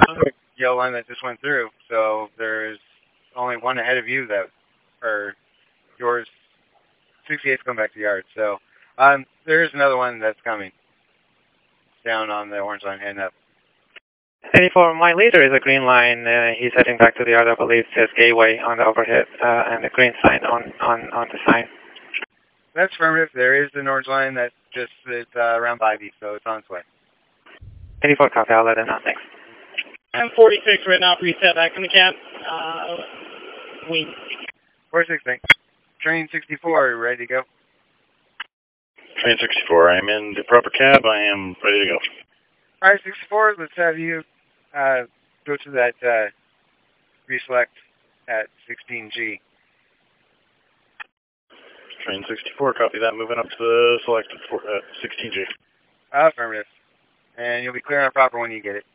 yellow line that just went through, so there's only one ahead of you that, or yours, 68's going back to the yard. So there is another one that's coming down on the orange line heading up. 84, my leader is a green line. He's heading back to the yard. I believe it says Gateway on the overhead and the green sign on the sign. That's affirmative. There is an orange line that just is around 5 east, so it's on its way. 84, copy. I'll let him know. Thanks. I'm 46 right now. Reset back in the cab. Wing. 46, thanks. Train 64, ready to go? Train 64, I am in the proper cab. I am ready to go. All right, 64, let's have you go to that reselect at 16G. Train 64, copy that. Moving up to the selected 16G. Affirmative. And you'll be clear on proper when you get it.